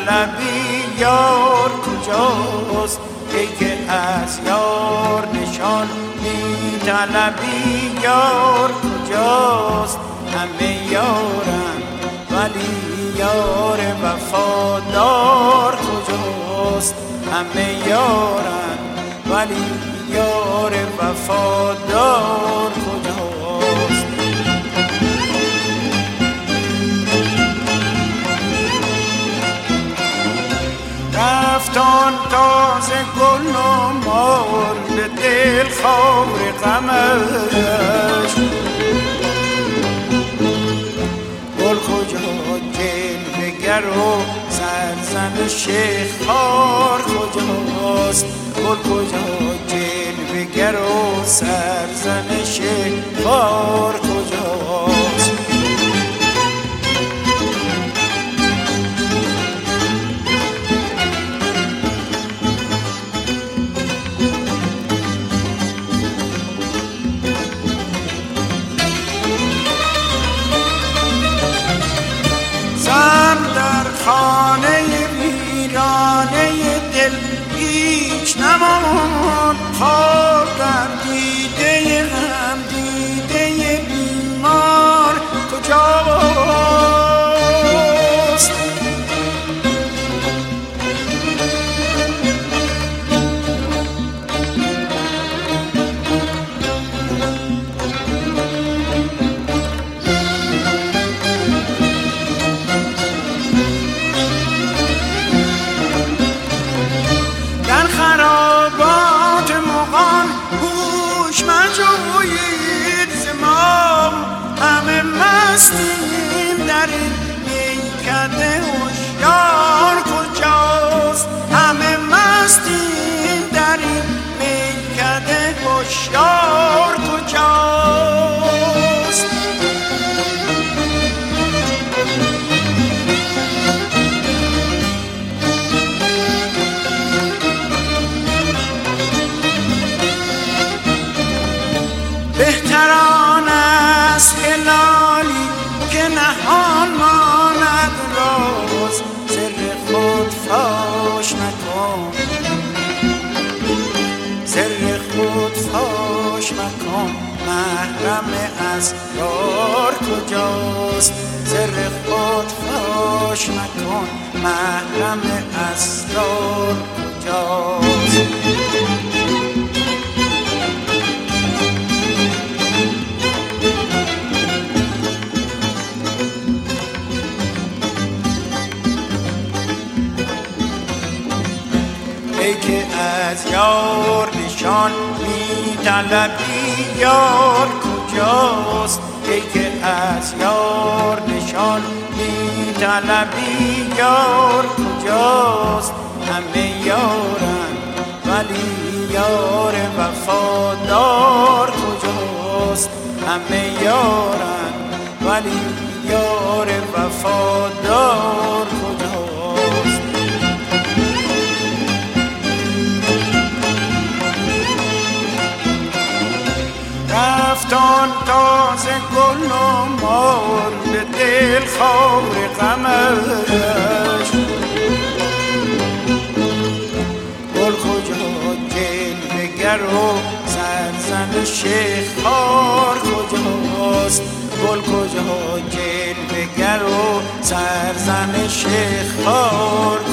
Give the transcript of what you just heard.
طلبی یار کجاست؟ ای که از یار نشان می طلبی یار کجاست؟ همه یارن ولی یار وفادار کجاست؟ همه یارن ولی یار وفادار کجاست؟ رفتان تازه گل و مار به دل خار غمش، گل کجا جلوه‌گر و سرزنش خار کجاست؟ گل کجا جلوه‌گر و سرزنش خار کجاست؟ خانه ویرانه دل هیچ نماند، خاک در دیده غم دیده بیمار کجاست؟ خرابات مغان هوش مجویید ز ما، همه مستیم در این میکده هوشیار کجاست؟ همه مستیم در این میکده هوشیار کجاست؟ بهتران است هلالی که نهان ماند راز، سر خود فاش مکن، سر خود فاش مکن، محرم اسرار کجاست؟ سر خود فاش مکن، محرم اسرار کجاست؟ ای که از یار نشان می طلبی یار کجاست؟ ای که از یار نشان می طلبی یار کجاست؟ همه یارن ولی یار وفادار کجاست؟ همه یارن ولی یار وفادار کجاست؟ رفتان تازه گل و مار به دل خار غمش، گل کجا جلوه‌گر و سرزنش خار کجاست؟ گل کجا جلوه‌گر و سرزنش خار